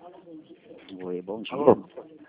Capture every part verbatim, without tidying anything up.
Oi, bom dia. Alô?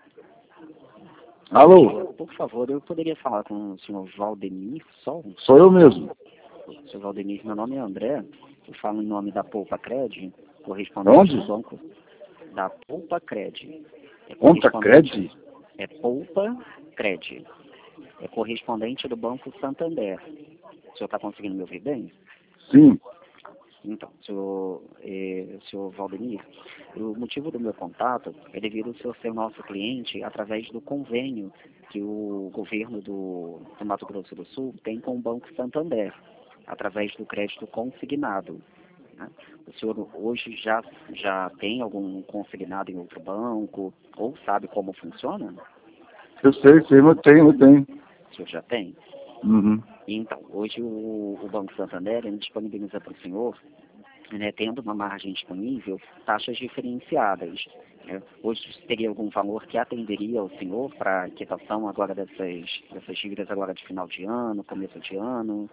Alô? Por favor, eu poderia falar com o senhor Valdemir Sol? Sou eu mesmo. Senhor Valdemir, meu nome é André. Eu falo em nome da Poupa Cred, correspondente Onde? do banco da Poupa Cred. É Conta correspondente- Cred? É Poupa Cred. É correspondente do Banco Santander. O senhor está conseguindo me ouvir bem? Sim. Então, senhor, eh, senhor Valdemir, o motivo do meu contato é devido ao senhor ser nosso cliente através do convênio que o governo do, do Mato Grosso do Sul tem com o Banco Santander, através do crédito consignado. Né? O senhor hoje já, já tem algum consignado em outro banco ou sabe como funciona? Eu sei, sei, eu tenho, eu tenho. O senhor já tem? Uhum. Então, hoje o, o Banco Santander ele disponibiliza para o senhor, né, tendo uma margem disponível, taxas diferenciadas. Né? Hoje teria algum valor que atenderia ao senhor para a quitação agora dessas, dessas dívidas agora de final de ano, começo de ano?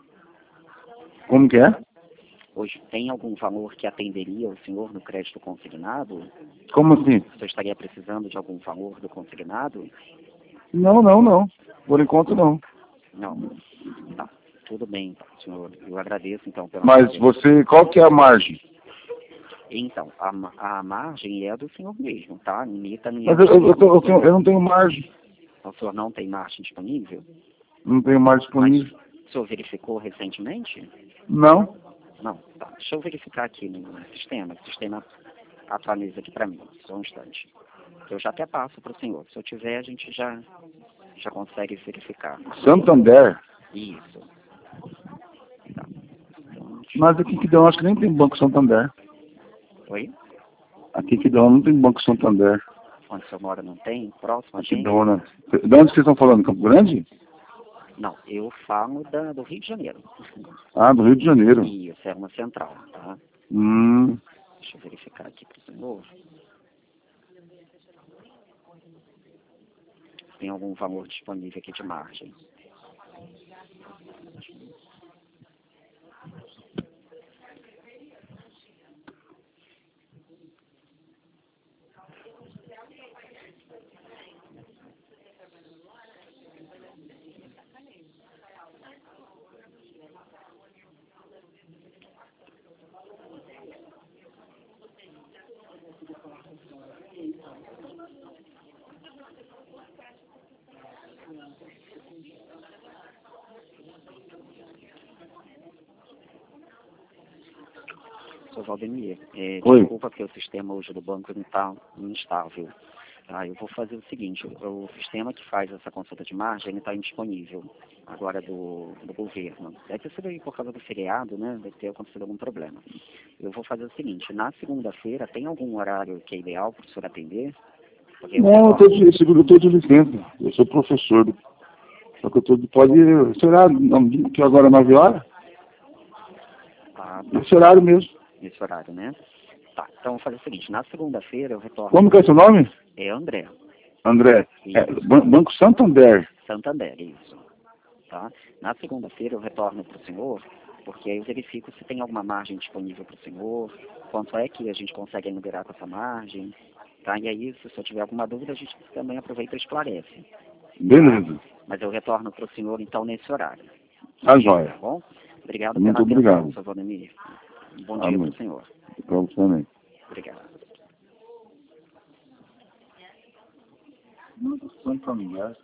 Como que é? Hoje tem algum valor que atenderia ao senhor no crédito consignado? Como assim? O senhor estaria precisando de algum valor do consignado? Não, não, não. Por enquanto não. Não. Tá. Tudo bem, então, senhor. Eu agradeço, então, pela Mas sua- você, qual que é a margem? Então, a, ma- a margem é do senhor mesmo, tá? Imita Mas eu, eu, eu, tô- eu tenho- eu não tenho margem. O senhor não tem margem disponível? Não tenho margem Mas disponível. o senhor verificou recentemente? Não. Não. Tá. Deixa eu verificar aqui no sistema. O sistema atualiza aqui para mim. Só um instante. Eu já até passo para o senhor. Se eu tiver, a gente já, já consegue verificar. Santander. Isso. Tá. Então, Mas aqui que dão, acho que nem tem Banco Santander. oi? Aqui que dão, não tem Banco Santander. Onde o senhor mora não tem? Próximo Aqui tem? dona. De onde vocês estão falando? Campo Grande? Não, eu falo da, do Rio de Janeiro. Ah, do Rio de Janeiro. Isso, é uma central, tá? Hum. Deixa eu verificar aqui para o senhor. Tem algum valor disponível aqui de margem. Senhor Valdemir, é, Oi. desculpa que o sistema hoje do banco não está instável. Tá? Eu vou fazer o seguinte, o, o sistema que faz essa consulta de margem, ele está indisponível agora do, do governo. Deve ter sido aí por causa do feriado, né? Deve ter acontecido algum problema. Eu vou fazer o seguinte, na segunda-feira, tem algum horário que é ideal para o senhor atender? Porque eu Não, eu tô retorno- de, seguro, eu tô de licença. Eu sou professor. Só que eu tô de, pode, esse horário, não, que agora é nove horas? Ah, Esse horário mesmo. nesse horário, né? Tá, então vou fazer o seguinte, na segunda-feira eu retorno. Como que é seu nome? É André, André. É, Isso. Ban- Banco Santander. Santander, isso. Tá? Na segunda-feira eu retorno para o senhor, porque aí eu verifico se tem alguma margem disponível para o senhor, quanto é que a gente consegue liberar com essa margem, tá? E aí, se o senhor tiver alguma dúvida, a gente também aproveita e esclarece. Beleza. Mas eu retorno para o senhor, então, nesse horário, Tá tá joia. bom? Obrigado Muito pela atenção, obrigado. senhor Valdemir. Um bom dia Amém. para o senhor. Pra você também. Obrigado. Santander.